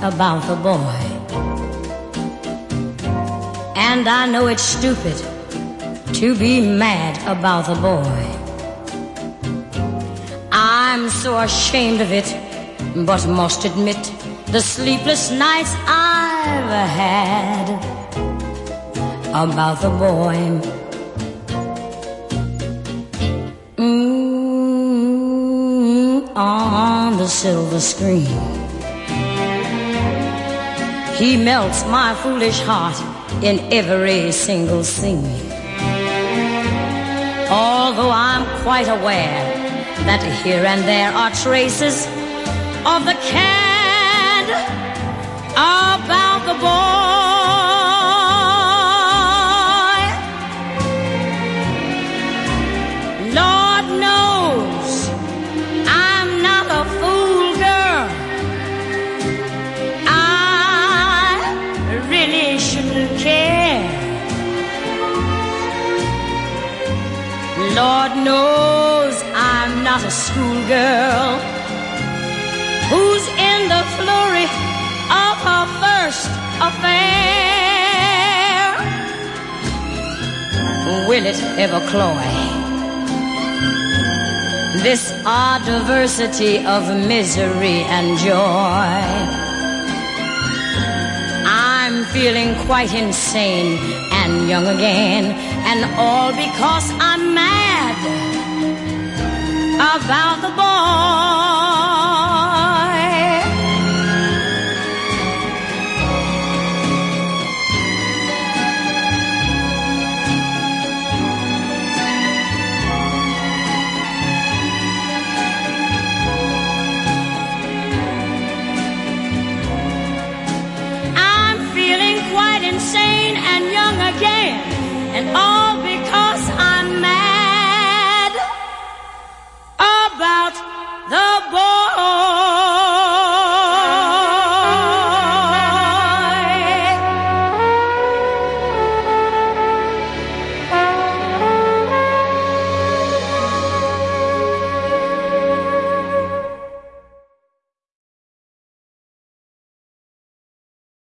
about the boy. And I know it's stupid to be mad about the boy. I'm so ashamed of it, but must admit the sleepless nights I've had about the boy. On the silver screen, he melts my foolish heart in every single scene. Although I'm quite aware that here and there are traces of the cad about the boy. Lord knows I'm not a fool, girl. I really shouldn't care. Lord knows I'm not a schoolgirl who's in the flurry of her first affair. Will it ever cloy this odd diversity of misery and joy? I'm feeling quite insane and young again, and all because I'm mad about the boy.